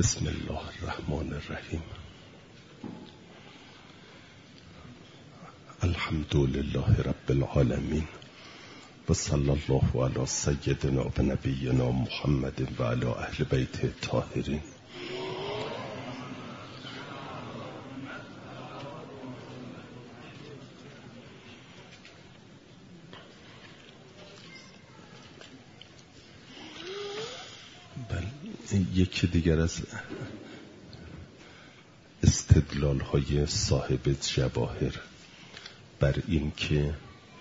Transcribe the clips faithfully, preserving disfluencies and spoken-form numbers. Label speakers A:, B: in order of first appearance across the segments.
A: بسم الله الرحمن الرحیم. الحمد لله رب العالمین و صلی الله علی سیدنا و نبینا محمد و علی اهل بیت الطاهرین. یکی دیگر از استدلال های صاحب جواهر بر این که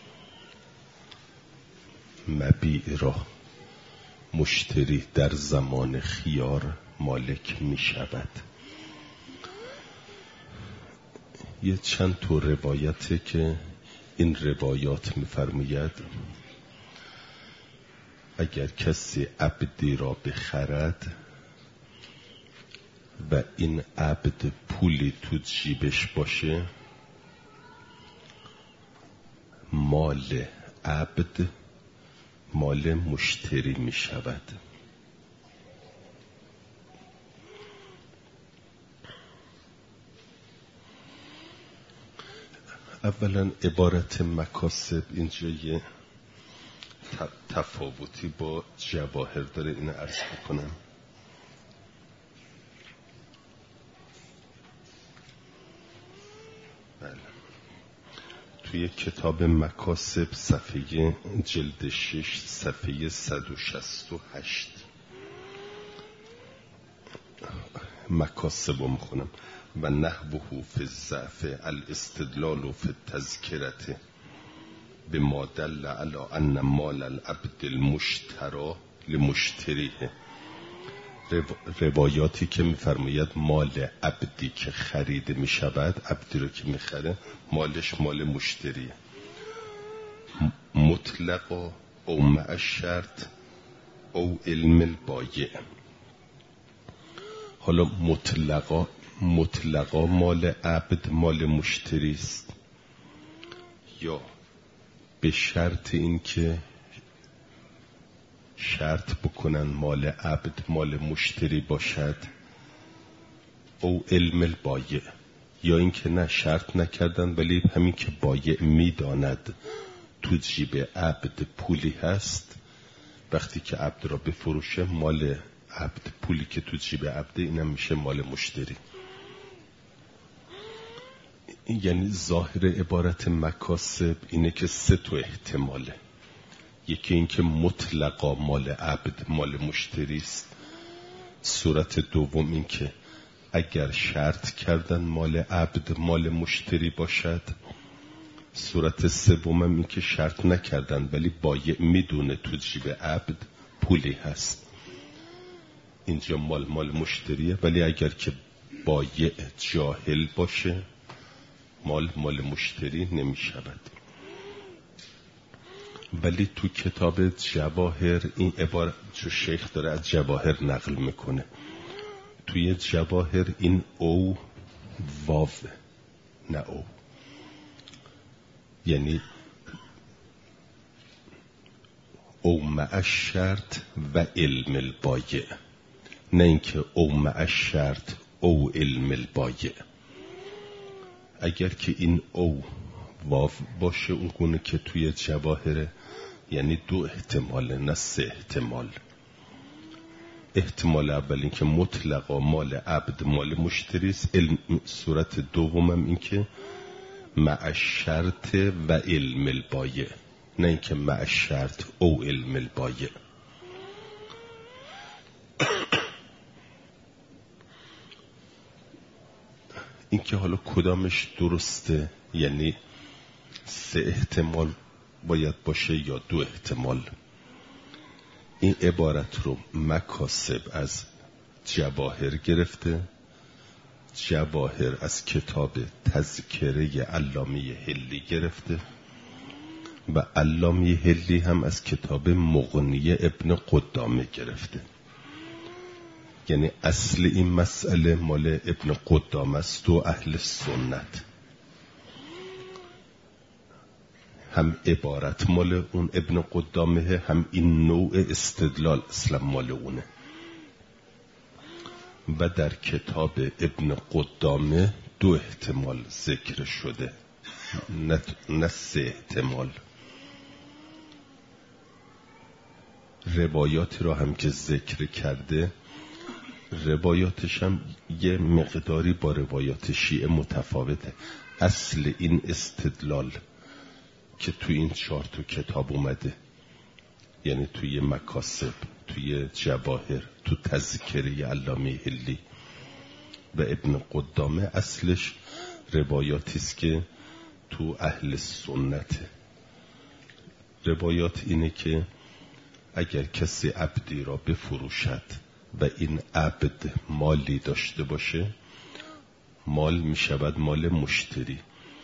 A: مبیع را مشتری در زمان خیار مالک می شود. یه چند تا روایته که این روایات می فرماید اگر کسی عبدی را بخرد و این عبد پولی تو جیبش باشه، مال عبد مال مشتری می شود. اولا عبارت مکاسب اینجا یه تفاوتی با جواهر داره، اینو عرض بکنم. بله. توی کتاب مکاسب صفحه جلد شش صفحه صد و شصت و هشت مکاسب رو میخونم. و نحوه فی الضعف الاستدلال فی التذکرة بما دل علی ان مال العبد المشترى لمشتریه. روایاتی که میفرماید مال عبدی که خریده میشود، عبدی رو که میخره مالش مال مشتریه، مطلقا او مع شرط او علم البایع. حالا مطلقا مطلقا مال عبد مال مشتری است، یا به شرط این که شرط بکنن مال عبد مال مشتری باشد، او علم البایع، یا این که نه شرط نکردن ولی همین که بایع میداند تو جیب عبد پولی هست، وقتی که عبد را بفروشه مال عبد پولی که تو جیب عبد اینم میشه مال مشتری. یعنی ظاهر عبارت مکاسب اینه که سه تا احتماله. یکی این که مطلقا مال عبد مال مشتری است. صورت دوم این که اگر شرط کردن مال عبد مال مشتری باشد. صورت سوم این که شرط نکردن ولی بایع میدونه تو جیب عبد پولی هست، اینجا مال مال مشتریه. ولی اگر که بایع جاهل باشه مال مال مشتری نمی شود. ولی تو کتاب جواهر این عبارت چو شیخ داره از جواهر نقل میکنه، توی جواهر این او واو نه او، یعنی او مع شرط و علم البایع، نه اینکه او مع شرط او علم البایع. اگر که این او واو باشه اون گونه که توی جواهر، یعنی دو احتمال نه سه احتمال. احتمال اول این که مطلقا مال عبد مال مشتری است. صورت دومم این که مع شرط و علم البایع، نه این که مع شرط او علم البایع. این که حالا کدامش درسته، یعنی سه احتمال باید باشه یا دو احتمال. این عبارت رو مکاسب از جواهر گرفته، جواهر از کتاب تذکره علامه حلی گرفته و علامه حلی هم از کتاب مغنی ابن قدامه گرفته. یعنی اصل این مسئله مال ابن قدامه است و اهل سنت، هم عبارت مال اون ابن قدامه، هم این نوع استدلال اصلا مال اونه. و در کتاب ابن قدامه دو احتمال ذکر شده، نه سه احتمال. روایاتی را هم که ذکر کرده، روایاتش هم یه مقداری با روایات شیعه متفاوته. اصل این استدلال که توی این چهار تا کتاب اومده، یعنی توی مکاسب، توی جواهر، تو تذکره علامه حلی و ابن قدامه، اصلش روایاتی است که تو اهل سنته. روایات اینه که اگر کسی عبدی را بفروشد و این عبد مالی داشته باشه، مال می شود مال مشتری.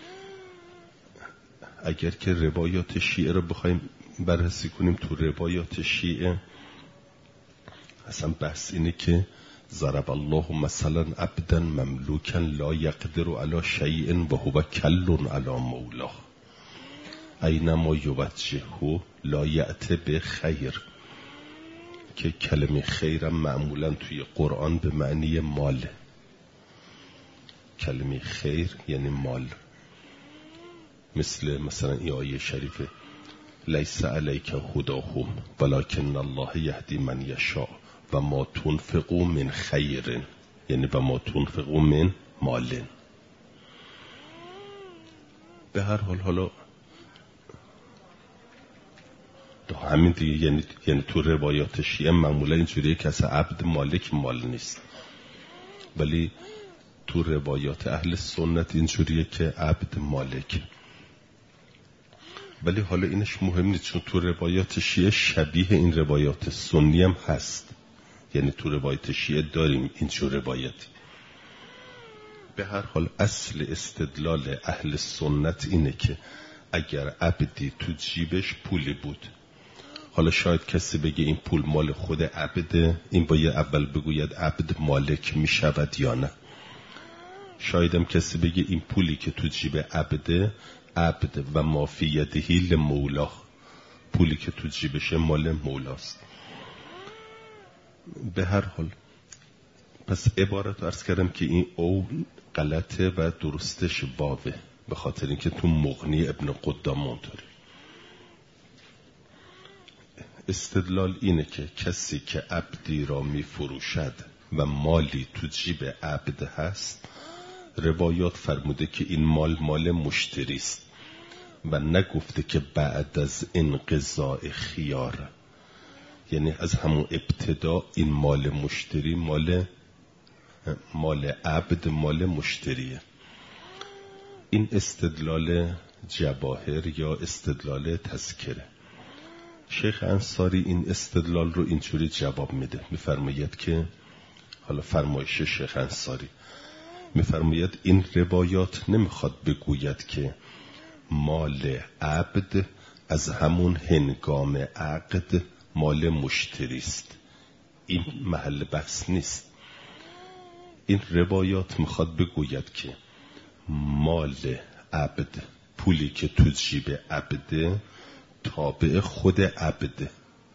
A: اگر که روایات شیعه را بخوایم بررسی کنیم، تو روایات شیعه اصلا بحث اینه که ضرب الله مثلا عبدا مملوکا لا یقدر علی شیء و هو کل علی مولاه اینما یوجهه لا یأتی بخیر، که کلمه خیرم معمولا توی قرآن به معنی مال. کلمه خیر یعنی مال. مثل مثلا این آیه شریفه لیس علیک هداهم ولکن الله یهدی من یشاء و ما تنفقوا من خیر، یعنی و ما تنفقوا من مال. به هر حال حالا همین دیگه، یعنی یعنی تو روایات شیعه معمولا اینجوریه که اصلا عبد مالک مال نیست، ولی تو روایات اهل سنت اینجوریه که عبد مالک. ولی حالا اینش مهم نیست، چون تو روایات شیعه شبیه این روایات سنی هم هست. یعنی تو روایات شیعه داریم اینجور روایتی. به هر حال اصل استدلال اهل سنت اینه که اگر عبدی تو جیبش پولی بود، حالا شاید کسی بگه این پول مال خود عبده، این باید اول بگوید عبد مالک می شود یا نه. شاید هم کسی بگه این پولی که تو جیب عبده، عبد و ما فی یده لمولا، پولی که تو جیبشه مال مولاست. به هر حال پس عبارت عرض کردم که این او غلطه و درستش واوه، به خاطر اینکه تو مغنی ابن قدام اونطوری. استدلال اینه که کسی که عبدی را می فروشد و مالی تو جیب عبد هست، روایات فرموده که این مال مال مشتری است و نگفته که بعد از انقضاء خیار، یعنی از همون ابتدا این مال مشتری مال مال عبد مال مشتریه. این استدلال جواهر یا استدلال تذکره. شیخ انصاری این استدلال رو اینجوری جواب میده، میفرماید که حالا فرمایش شیخ انصاری میفرماید این روایات نمیخواد بگوید که مال عبد از همون هنگام عقد مال مشتری است. این محل بحث نیست. این روایات میخواد بگوید که مال عبد، پولی که تو جیب عبده، تابع خود عبده.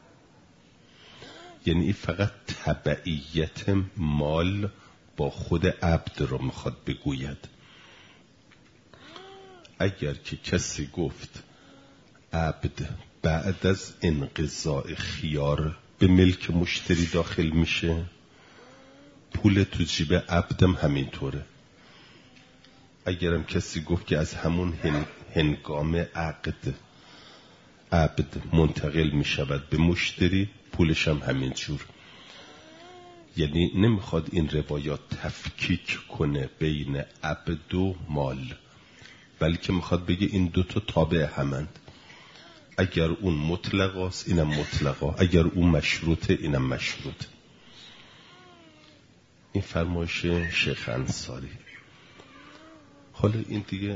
A: یعنی این فقط تبعیت مال با خود عبد رو میخواد بگوید. اگر که کسی گفت عبد بعد از انقضاء خیار به ملک مشتری داخل میشه، پول تو جیب عبدم همینطوره. اگرم کسی گفت که از همون هنگام عقد عبد منتقل میشود به مشتری، پولش هم همینجور. یعنی نمیخواد این روایات تفکیک کنه بین عبد و مال، بلکه میخواد بگه این دوتا تابع همند. اگر اون مطلقاست اینم مطلقا، اگر اون مشروطه اینم مشروط. این فرمایش شیخ انصاری. حالا این دیگه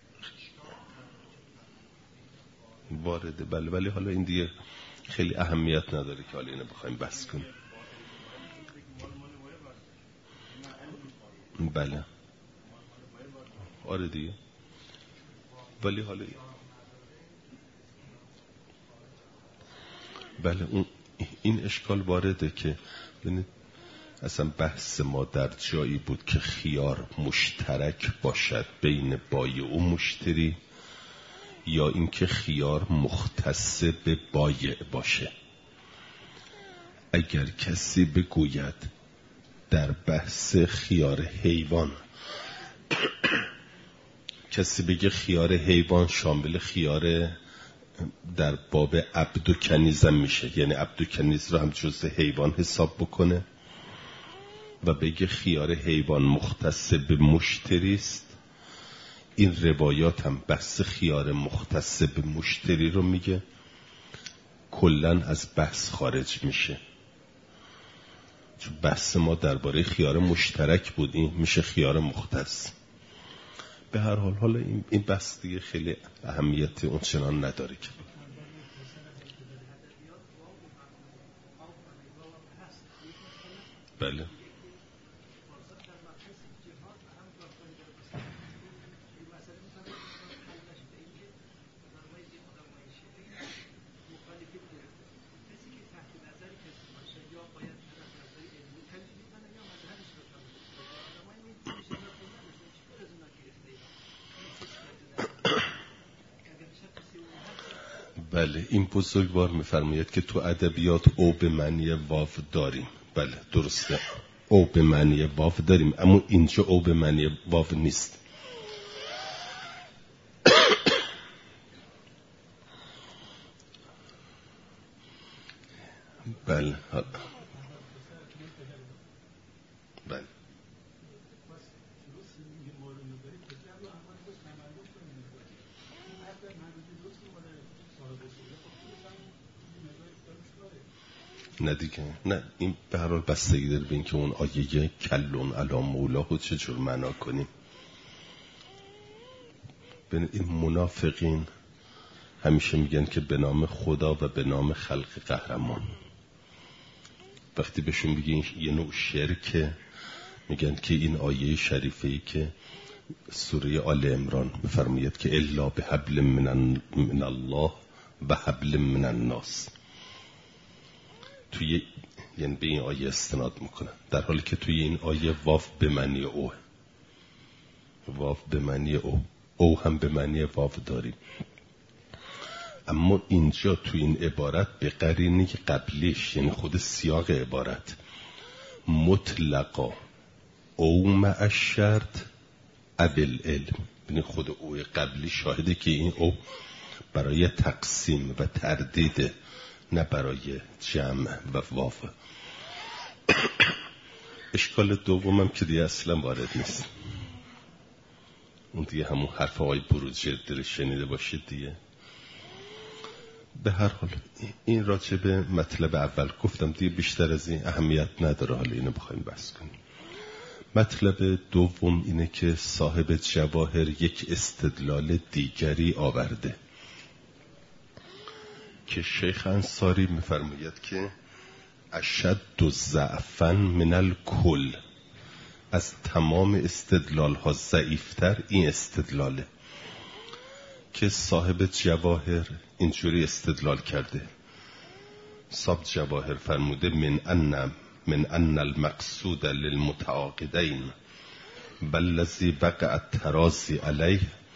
A: وارده بله، ولی حالا این دیگه خیلی اهمیت نداره که حالا اینو بخوایم بحث کنیم. بله آره دیگه، ولی حالا بله اون این اشکال وارده که اصلا بحث ما در جایی بود که خیار مشترک باشد بین بایع و مشتری یا اینکه خیار مختص به بایع باشه. اگر کسی بگوید در بحث خیار حیوان کسی بگه خیار حیوان شامل خیار در باب عبد و کنیز هم میشه، یعنی عبد و کنیز رو هم جزء حیوان حساب بکنه و بگه خیار حیوان مختص به مشتری است، این روایات هم بحث خیار مختص به مشتری رو میگه، کلن از بحث خارج میشه. چون بحث ما درباره خیار مشترک بود، این میشه خیار مختص. به هر حال حالا این بحث دیگه خیلی اهمیت اونچنان نداره که بله بله این بزرگوار میفرماید که تو ادبیات او به معنی واو داریم. بله درسته، او به معنی واو داریم، اما اینجا او به معنی واو نیست. بله بله نه دیگه، نه این به هر حال بستگی داره به اینکه اون آیه کلون علی مولاه چه جور معنا کنیم. ببین این منافقین همیشه میگن که به نام خدا و به نام خلق قهرمان، وقتی بهشون بگین یه نوع شرکه میگن که این آیه شریفه‌ای که سوره آل عمران میفرماید که الا به حبل من, من الله و حبل من الناس، توی یعنی به این آیه استناد میکنن، در حالی که توی این آیه واو به معنی او، واو به معنی او، او هم به معنی واو داریم. اما اینجا توی این عبارت به قرینه قبلیش، یعنی خود سیاق عبارت، مطلقا او مع الشرط ابل علم، یعنی خود او قبلی شاهده که این او برای تقسیم و تردید، نه برای جمع و واو. اشکال دومم که دیگه اصلا وارد نیست، اون دیگه همون حرف آقای بروجردی رو شنیده باشید دیگه. به هر حال این راجع به مطلب اول گفتم دیگه، بیشتر از این اهمیت نداره حالا اینو بخوایم بحث کنیم. مطلب دوم اینه که صاحب جواهر یک استدلال دیگری آورده که شیخ انصاری میفرماید که اشد ضعفاً من الکل، از تمام استدلال ها ضعیفتر این استدلاله که صاحب جواهر اینجوری استدلال کرده. صاحب جواهر فرموده من ان من ان المقصود للمتعاقدین بالذی وقع التراضی علیه،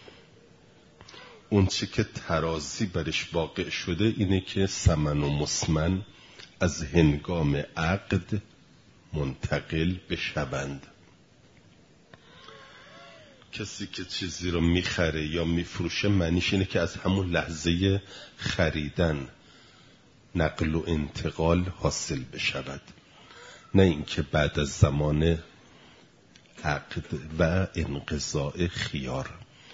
A: اون چه که ترازی برش واقع شده اینه که ثمن و مسمن از هنگام عقد منتقل بشوند. کسی که چیزی رو میخره یا میفروشه معنیش اینه که از همون لحظه خریدن نقل و انتقال حاصل بشود، نه اینکه بعد از زمان عقد و انقضاء خیار.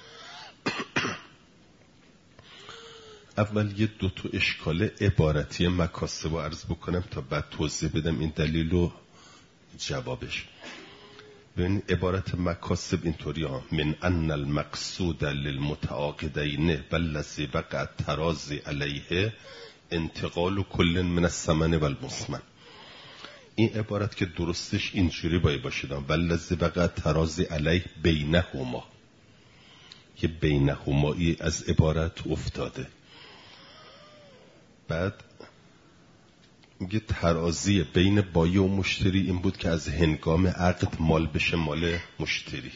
A: اول یه دو تا اشکال عبارتی مکاسب رو عرض بکنم تا بعد توضیح بدم این دلیل و جوابش. ببین عبارت مکاسب اینطوری ها: من ان المقصود للمتعاقدین والذی وقع التراضی علیه انتقال کل من الثمن والمسمن. این عبارت که درستش اینجوری باید باشید: والذی وقع التراضی علیه بینهما، که بینهمایی از عبارت افتاده. بعد میگه ترازی بین بایع و مشتری این بود که از هنگام عقد مال بشه مال مشتری.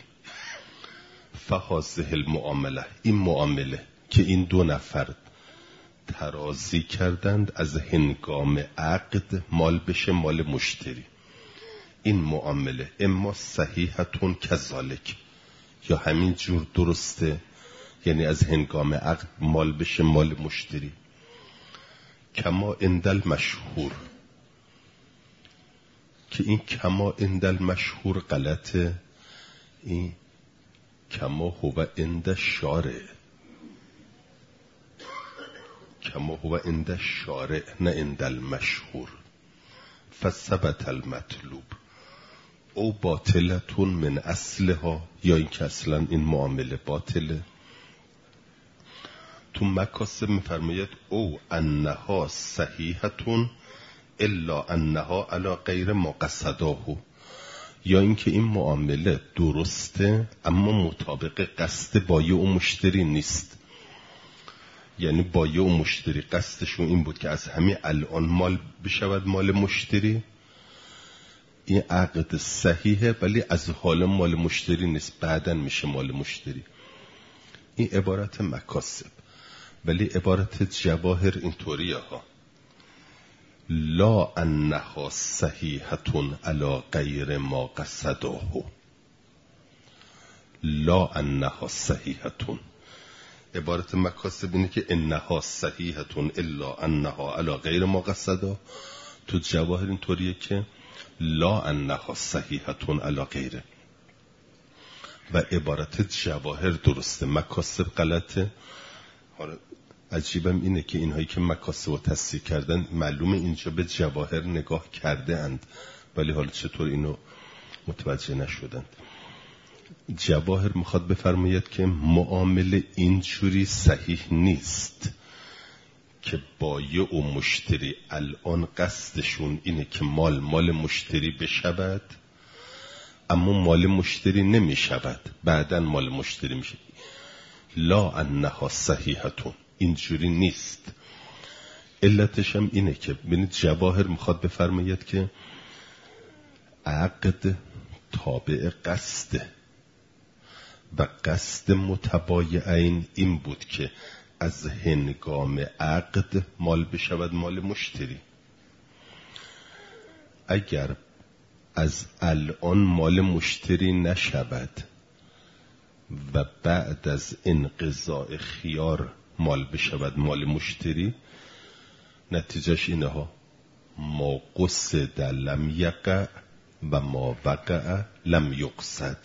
A: فهذه المعامله، این معامله که این دو نفر ترازی کردند از هنگام عقد مال بشه مال مشتری، این معامله اما صحیحتون کذالک، یا همین جور درسته، یعنی از هنگام عقد مال بشه مال مشتری. کما اندل مشهور، که این کما اندل مشهور غلطه، این کما هو اند شارع، کما هو اند شارع نه اندل مشهور. فثبت المطلوب او باطلتون من اصلها، یا این که اصلا این معامله باطله. تو مکاسب میفرماید او انها صحیحتون الا انها علی غیر ما قصداه، یا اینکه این معامله درسته اما مطابق قصد بایع و مشتری نیست. یعنی بایع و مشتری قصدشون این بود که از همین الان مال بشود مال مشتری، این عقد صحیحه ولی از حال مال مشتری نیست، بعداً میشه مال مشتری. این عبارت مکاسب. ولی عبارت جواهر اینطوریه ها، لا انها صحیحتون علی غیر ما قصداه، لا انها صحیحتون. عبارت مکاسب اینه که انها صحیحتون الا انها علی غیر ما قصداه. تو جواهر اینطوریه که لا انها صحیحتون علی غیره، و عبارت جواهر درسته، مکاسب غلطه. حالا عجیبم اینه که اینهایی که مکاسب رو تصحیح کردن معلومه اینجا به جواهر نگاه کرده اند، ولی حالا چطور اینو متوجه نشدند. جواهر میخواد بفرماید که معامله اینجوری صحیح نیست که بایع و مشتری الان قصدشون اینه که مال مال مشتری بشود اما مال مشتری نمیشود، بعداً مال مشتری میشه. لا انها صحیحتون، اینجوری نیست. علتش هم اینه که ببینید جواهر میخواد بفرماید که عقد تابع قصده و قصد متبایعین این بود که از هنگام عقد مال بشود مال مشتری. اگر از الان مال مشتری نشود و بعد از انقضاء خیار مال بشود مال مشتری، نتیجهش اینه ها، ما قصد لم یقع و ما وقع لم یقصد.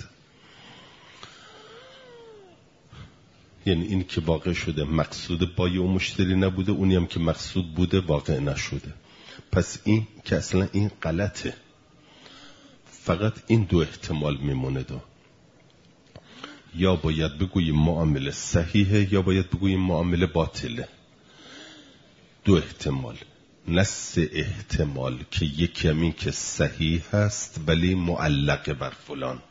A: یعنی این که واقع شده مقصود بایع و مشتری نبوده، اونی هم که مقصود بوده واقع نشده. پس این که اصلا این غلطه. فقط این دو احتمال میمونه دو، یا باید بگوییم معامله صحیحه یا باید بگوییم معامله باطله. دو احتمال، نه سه احتمال که یکی همین که صحیح هست ولی معلق بر فلان.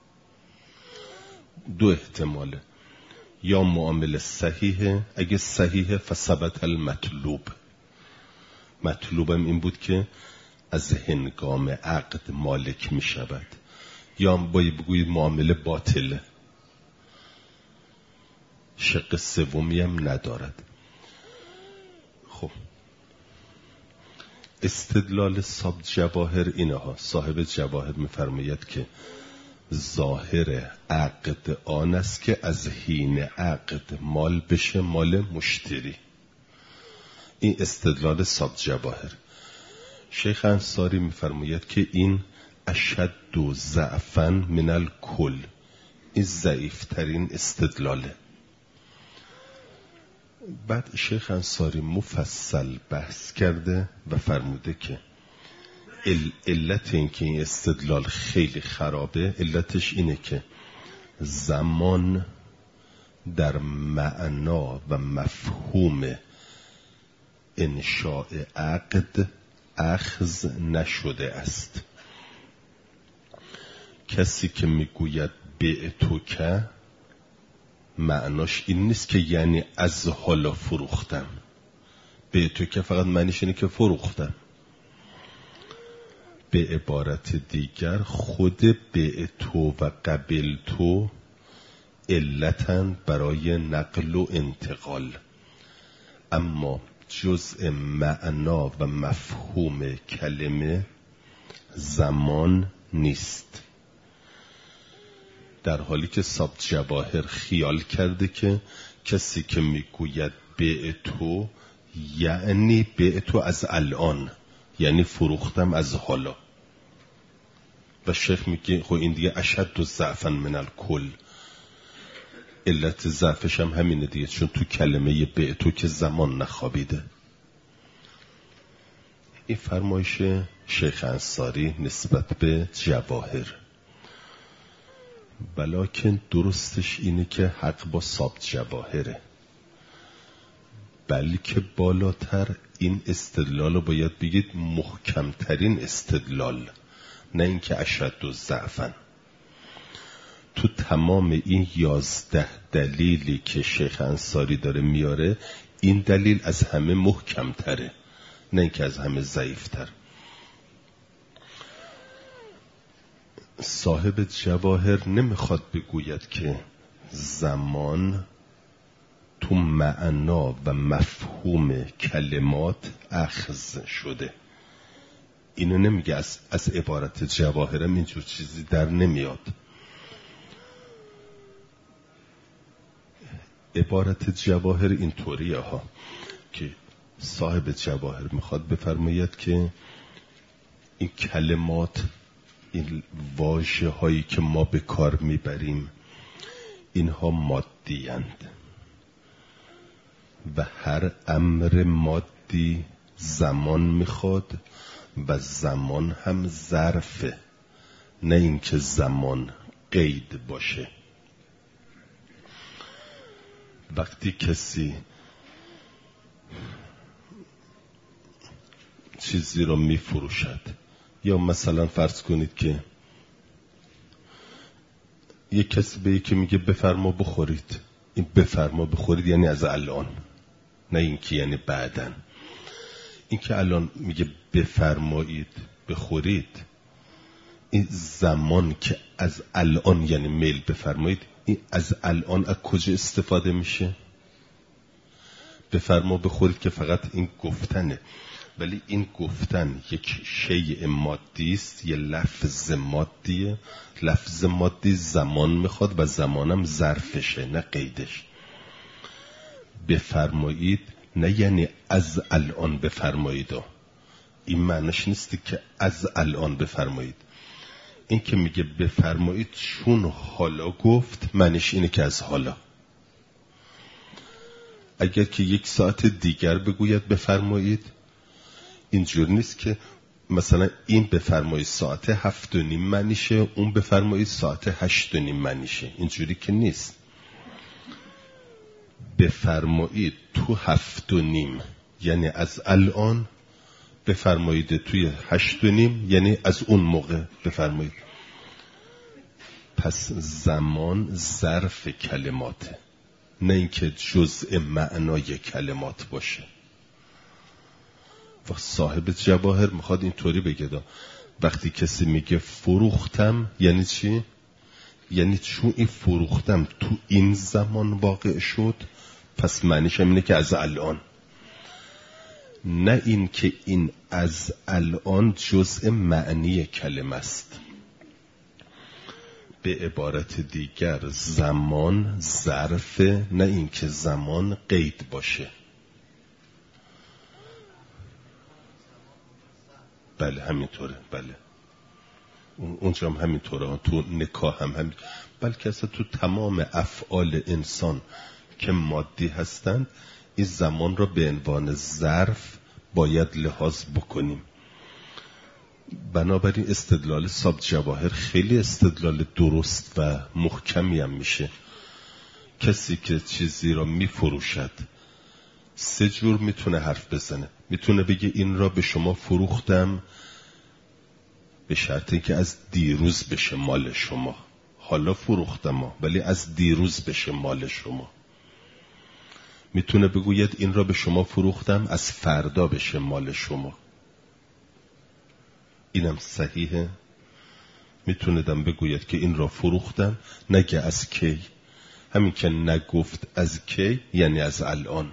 A: دو احتماله، یا معامله صحیحه، اگه صحیحه فثبت المطلوب، مطلوبم این بود که از هنگام عقد مالک می شود، یا باید بگویید معامله باطله، شق سومی هم ندارد. خب استدلال صاحب جواهر اینه ها. صاحب جواهر میفرماید که ظاهر عقد آن است که از حین عقد مال بشه مال مشتری. این استدلال صاحب جواهر. شیخ انصاری میفرماید که این اشد و ضعفاً من الکل، این ضعیفترین استدلاله. بعد شیخ انصاری مفصل بحث کرده و فرموده که علت این که این استدلال خیلی خرابه، علتش اینه که زمان در معنا و مفهوم انشاء عقد اخذ نشده است. کسی که میگوید بعتو که معناش این نیست که یعنی از حالا فروختم. بعتو که فقط معنیش اینه که فروختم. به عبارت دیگر خود بعتو و قبلتو علتن برای نقل و انتقال، اما جزء معنا و مفهوم کلمه زمان نیست. در حالی که سابت جواهر خیال کرده که کسی که میگوید بعتو یعنی بعتو از الان، یعنی فروختم از حالا. و شیخ میگه خب این دیگه اشد و ضعفا من الکل، علت ضعفش هم همینه دیگه، چون تو کلمه بعتو که زمان نخوابیده. این فرمایش شیخ انصاری نسبت به جواهر. بلکن درستش اینه که حق با سابت جواهره، بلکه بالاتر این استدلال رو باید بگید محکمترین استدلال، نه اینکه اشد و ضعفن. تو تمام این یازده دلیلی که شیخ انصاری داره میاره، این دلیل از همه محکمتره، نه اینکه از همه ضعیفتر. صاحب جواهر نمیخواد بگوید که زمان تو معنا و مفهوم کلمات اخذ شده. اینو نمیگه، از, از عبارت جواهرم اینجور چیزی در نمیاد. عبارت جواهر این طوریه ها که صاحب جواهر میخواد بفرماید که این کلمات، این واژه هایی که ما به کار میبریم، اینها مادی اند و هر امر مادی زمان میخواد و زمان هم ظرفه، نه اینکه زمان قید باشه. وقتی کسی چیزی رو میفروشد، یا مثلا فرض کنید که یک کسی به یکی میگه بفرما بخورید، این بفرما بخورید یعنی از الان، نه اینکه یعنی بعدن. این که الان میگه بفرمایید بخورید، این زمان که از الان یعنی میل بفرمایید، این از الان از کجا استفاده میشه؟ بفرما بخورید که فقط این گفتنه، ولی این گفتن یک شیء مادی است، یه لفظ مادیه. لفظ مادی زمان میخواد و زمانم ظرفشه، نه قیدش. بفرمایید نه یعنی از الان بفرمایید، این معنیش نیست که از الان بفرمایید. این که میگه بفرمایید چون حالا گفت، معنیش اینه که از حالا. اگر که یک ساعت دیگر بگوید بفرمایید، اینجور نیست که مثلا این بفرمایید ساعت هفت و نیم معنیشه، اون بفرمایید ساعت هشت و نیم معنیشه، اینجوری که نیست. بفرمایید تو هفت و نیم یعنی از الان، بفرمایید توی هشت و نیم یعنی از اون موقع بفرمایید. پس زمان ظرف کلماته، نه اینکه جزء معنای کلمات باشه. و صاحب جواهر میخواد اینطوری بگه، وقتی کسی میگه فروختم یعنی چی؟ یعنی چون این فروختم تو این زمان واقع شد، پس معنیش اینه که از الان، نه این که این از الان جزء معنی کلمه است. به عبارت دیگر زمان ظرف، نه این که زمان قید باشه. بله همینطوره، بله اونجا هم همینطوره، تو نکاح هم همین، بلکه اصلا تو تمام افعال انسان که مادی هستند، این زمان را به عنوان ظرف باید لحاظ بکنیم. بنابراین استدلال سابت جواهر خیلی استدلال درست و محکمی هم میشه. کسی که چیزی را میفروشد سه جور میتونه حرف بزنه. میتونه بگه این را به شما فروختم به شرطی که از دیروز بشه مال شما، حالا فروختم ولی از دیروز بشه مال شما. میتونه بگوید این را به شما فروختم از فردا بشه مال شما. اینم صحیحه. میتوندم بگوید که این را فروختم، نگه از کی. همین که نگفت از کی یعنی از الان.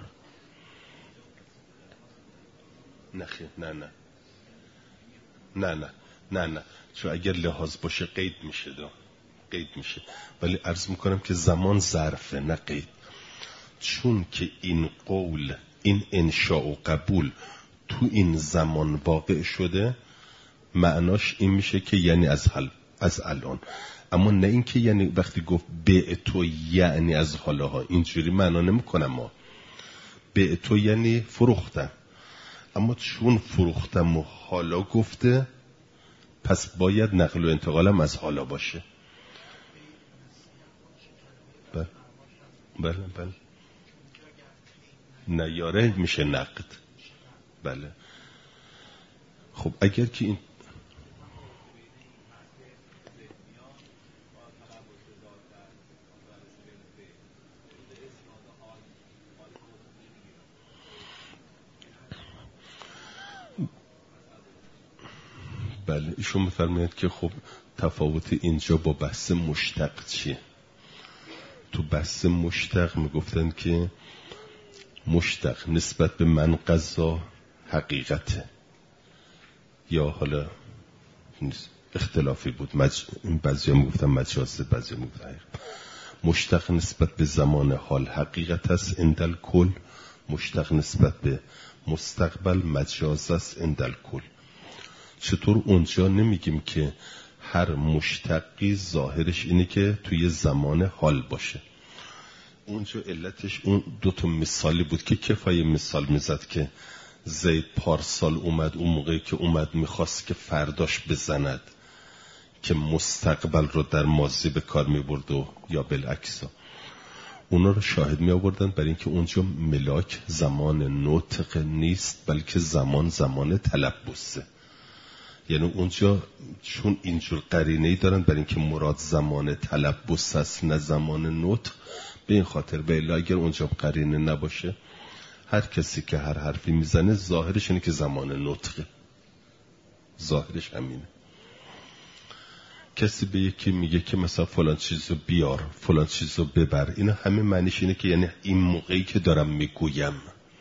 A: نه نه نه نه نه نه نه چون اگر لحاظ باشه قید میشه، دا قید میشه، ولی عرض میکنم که زمان ظرفه نه قید. چون که این قول، این انشاء و قبول تو این زمان واقع شده، معناش این میشه که یعنی از حل، از الان. اما نه این که یعنی وقتی گفت بیع تو یعنی از حالاها، اینجوری معنا نمیکنم. ما بیع تو یعنی فروختم، اما چون فروختم و حالا گفته، پس باید نقل و انتقالم از حالا باشه. بله بله بله نیاره میشه نقد. بله. خب اگر که این بله ایشون میفرماید که خب تفاوت اینجا با بحث مشتق چیه؟ تو بحث مشتق میگفتن که مشتق نسبت به من قضا حقیقته، یا حالا اختلافی بود، مج... بعضی هم میگفتن مجازه، بعضی هم میگفتن مشتق نسبت به زمان حال حقیقت است اندل کل، مشتق نسبت به مستقبل مجاز است اندل کل. چطور اونجا نمیگیم که هر مشتقی ظاهرش اینه که توی زمان حال باشه؟ اونجا علتش اون دو تا مثالی بود که کفایه مثال میزد که زید پارسال اومد، اون موقعی که اومد میخواست که فرداش بزند، که مستقبل رو در ماضی به کار میبرد و یا بالعکس. اونا رو شاهد می آوردن برای اینکه اونجا ملاک زمان نطق نیست، بلکه زمان زمان تلبسه. یعنی اونجا چون اینجور قرینه‌ای دارن برای اینکه مراد زمان تلبس است نه زمان نطق، به این خاطر به الا اگر اونجا قرینه نباشه، هر کسی که هر حرفی میزنه ظاهرش اینه که زمان نطقه، ظاهرش همینه. کسی به یکی میگه که مثلا فلان چیزو بیار، فلان چیزو ببر، اینا همه معنیش اینه که یعنی این موقعی که دارم میگویم.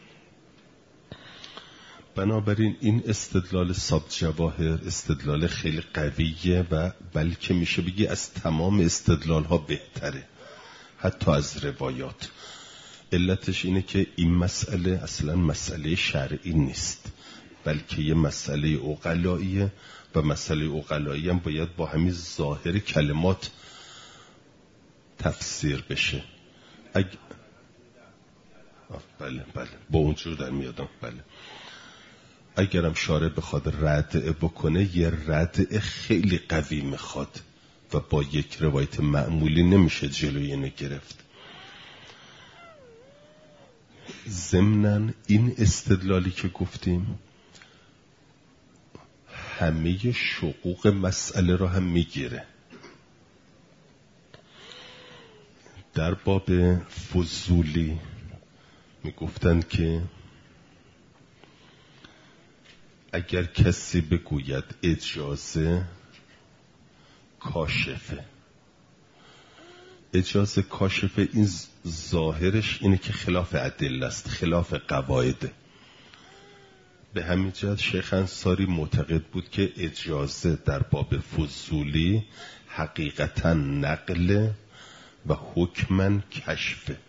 A: بنابراین این استدلال صاب جواهر استدلال خیلی قویه و بلکه میشه بگی از تمام استدلال ها بهتره، حتی از روایات. علتش اینه که این مسئله اصلا مسئله شرعی نیست، بلکه یه مسئله عقلاییه و مسئله عقلایی هم باید با همین ظاهر کلمات تفسیر بشه. اگ... بله بله با اونجور در میادم. بله اگرم شارع بخواد ردعه بکنه، یه ردعه خیلی قوی میخواد و با یک روایت معمولی نمیشه جلوی اینو گرفت. ضمناً این استدلالی که گفتیم همه شقوق مسئله را هم میگیره. در باب فضولی میگفتن که اگر کسی بگوید اجازه کاشفه، اجازه کاشفه، این ظاهرش اینه که خلاف ادله است، خلاف قواعده. به همین جهت شیخ انصاری معتقد بود که اجازه در باب فضولی حقیقتا نقل و حکمن کشفه.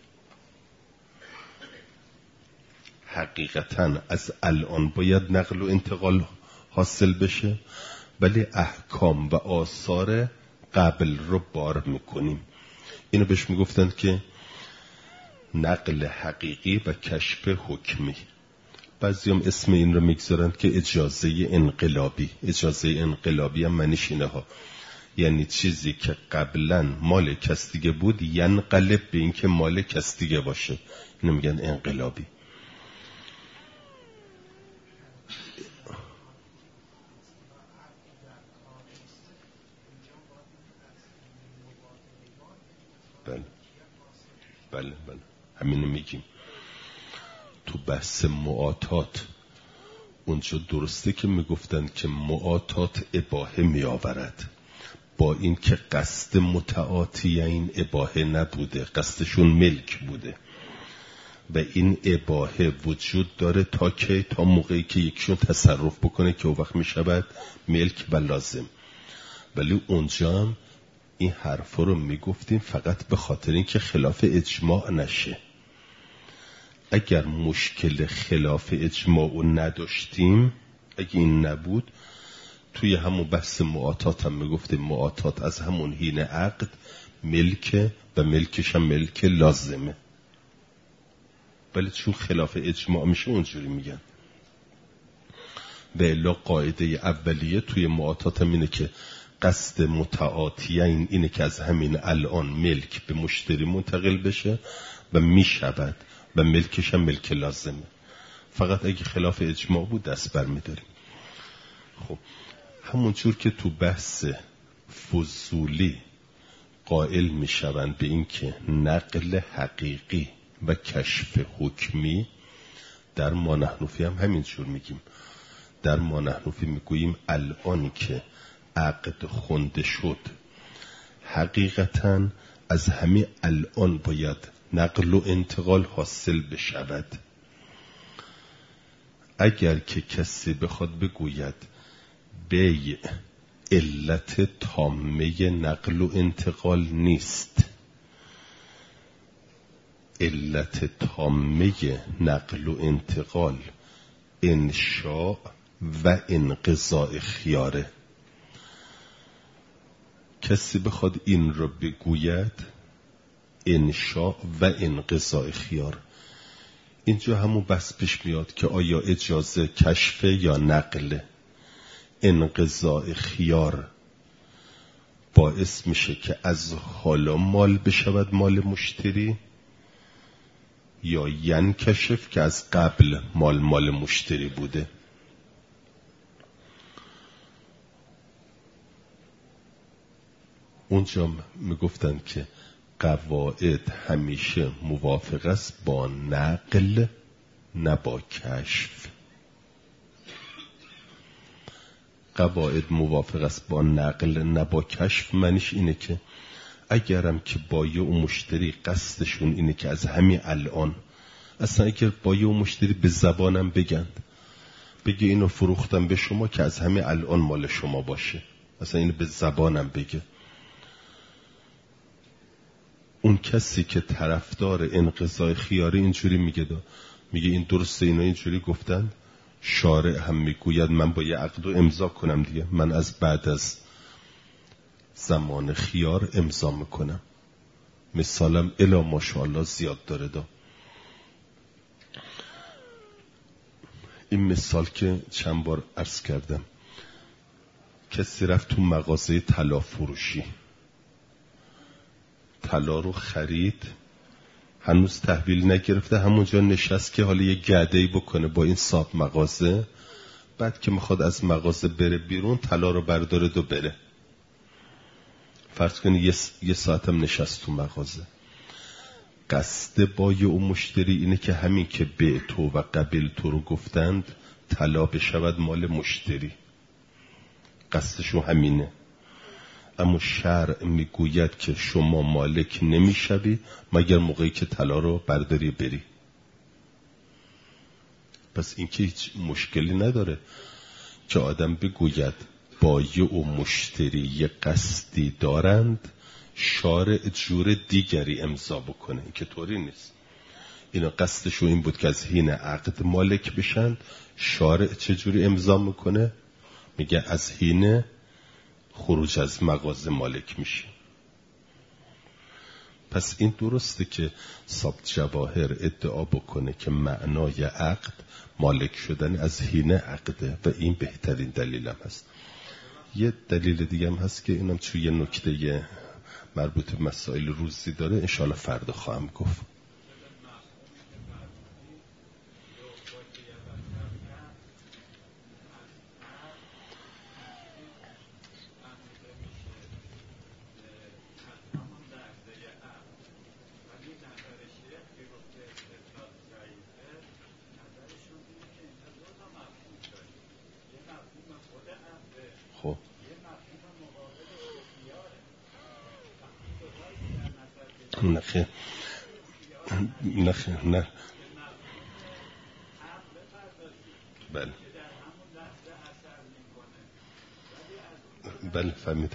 A: حقیقتا از الان باید نقل و انتقال حاصل بشه، ولی احکام و آثار قبل رو بار میکنیم. اینو بهش میگفتند که نقل حقیقی و کشف حکمی. بعضی هم اسم این رو میگذارند که اجازه انقلابی. اجازه انقلابی هم معنیش اینه ها، یعنی چیزی که قبلا مال کس دیگه بود ینقلب به این که مال کس دیگه باشه، اینو میگن انقلابی. بله بله بله همینو میگیم. تو بحث معاطات اونجا درسته که میگفتن که معاطات اباحه میآورد، با این که قصد متعاطی این اباحه نبوده، قصدشون ملک بوده و این اباحه وجود داره تا که تا موقعی که یکشون تصرف بکنه که اون وقت میشود ملک و لازم. ولی اونجا هم این حرفا رو میگفتیم فقط به خاطر اینکه خلاف اجماع نشه. اگر مشکل خلاف اجماع رو نداشتیم، اگه این نبود، توی همون بحث معاطات هم میگفتیم معاطات از همون حین عقد ملک و ملکش هم ملک لازمه. ولی چون خلاف اجماع میشه اونجوری میگن. و الا قاعده اولیه توی معاطات هم اینه که قصد متعاطیین اینه که از همین الان ملک به مشتری منتقل بشه و میشود و ملکش هم ملک لازمه. فقط اگه خلاف اجماع بود دست بر میداریم. خب همونجور که تو بحث فضولی قائل میشوند به این که نقل حقیقی و کشف حکمی، در ما نحنفی هم همینجور میگیم. در ما نحنفی میگوییم الان که عقد خونده شد حقیقتاً از همین الان باید نقل و انتقال حاصل بشود. اگر که کسی بخواد بگوید بیع علت تامه نقل و انتقال نیست، علت تامه نقل و انتقال انشاء و انقضاء خیاره. کسی بخواد این رو بگوید انشاء و انقضاء خیار، اینجا همون بحث پیش میاد که آیا اجازه کشف یا نقل. انقضاء خیار باعث میشه که از حالا مال بشود مال مشتری، یا ینکشف که از قبل مال مال مشتری بوده. اونجا میگفتن که قواعد همیشه موافق است با نقل نه با کشف. قواعد موافق است با نقل نه با کشف معنیش اینه که اگرم که بایع و مشتری قصدشون اینه که از همین الان، اصلا اگر بایع و مشتری به زبانم بگن بگه اینو فروختم به شما که از همین الان مال شما باشه، اصلا اینو به زبانم بگه، اون کسی که طرفدار انقضاء خیاره اینجوری میگه دا میگه این درسته، اینا اینجوری گفتن، شارع هم میگوید من با یه عقد رو امضا کنم دیگه، من از بعد از زمان خیار امضا میکنم. مثالم الا ماشاءالله زیاد داره دا. این مثال که چند بار عرض کردم، کسی رفت تو مغازه طلا فروشی، طلا رو خرید، هنوز تحویل نگرفته، همونجا نشست که حالا یه گرده‌ای بکنه با این صاحب مغازه، بعد که میخواد از مغازه بره بیرون طلا رو برداره و بره. فرض کنی یه, یه ساعتم نشست تو مغازه. قصد بایع و مشتری اینه که همین که به تو و قبل تو رو گفتند طلا بشود مال مشتری، قصدشون همینه. اما شرع میگوید که شما مالک نمیشوی مگر موقعی که طلا رو برداری بری. پس این که هیچ مشکلی نداره که آدم بگوید بایع و مشتری یه قصدی دارند، شارع جور دیگری امضا بکنه. این که طوری نیست. اینا قصدشو این بود که از حین عقد مالک بشن، شارع چجوری امضا میکنه؟ میگه از حین خروج از مغازه مالک میشی. پس این درسته که ثابت جواهر ادعا بکنه که معنای عقد مالک شدن از حین عقده و این بهترین دلیلم هست. یه دلیل دیگه هم هست که اینم توی یه نکته مربوط به مسائل روزی داره، انشاءالله فردا خواهم گفت. نه خیر نه خیر نه بله بله فهمیدم.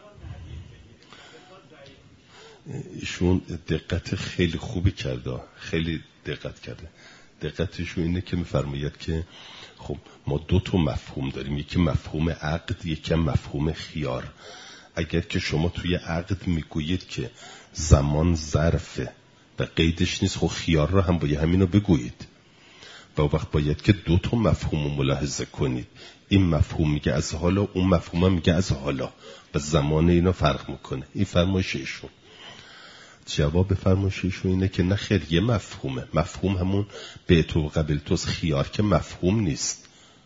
A: ایشون دقت خیلی خوبی کرده، خیلی دقت کرده. دقتشون اینه که میفرماید که خب ما دو تا مفهوم داریم، یکی مفهوم عقد، یکی مفهوم خیار. اگر که شما توی عقد میگویید که زمان ظرفه و قیدش نیست، خب خیار را هم باید همینو بگویید و وقت باید که دو تا مفهوم رو ملاحظه کنید. این مفهوم میگه از حالا، اون مفهوم هم میگه از حالا و زمان اینا فرق میکنه. این فرمایش ایشون. جواب فرمایش ایشون اینه که نه خیر، یه مفهومه. مفهوم همون به تو قبل توز خیار که مفهوم نیست.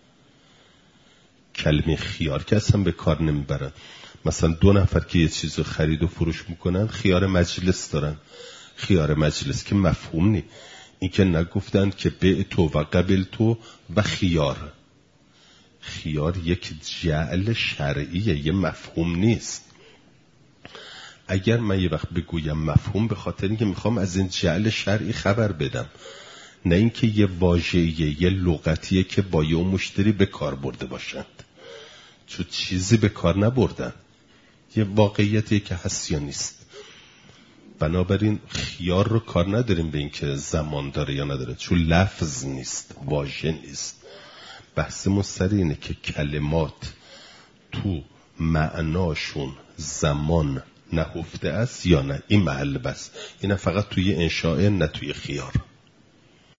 A: کلمه خیار که اصلا به کار نمیبرن. مثلا دو نفر که یه چیز رو خرید و فروش میکنن خیار مجلس دارن. خیار مجلس که مفهوم نی. این که نگفتن که به تو و قبل تو و خیار. خیار یک جعل شرعیه، یه مفهوم نیست. اگر من یه وقت بگویم مفهوم، به خاطر اینکه میخوام از این جعل شرعی خبر بدم، نه اینکه یه واژه‌ایه، یه لغتیه که با یه مشتری به کار برده باشند، چون چیزی به کار نبردن، یه واقعیتیه که هست یا نیست. بنابراین خیار رو کار نداریم به اینکه زمان داره یا نداره، چون لفظ نیست، واژه نیست. بحثمون سر اینه که کلمات تو معناشون زمان نهفته است یا نه. این محل بس، اینه فقط توی انشاء، نه توی خیار.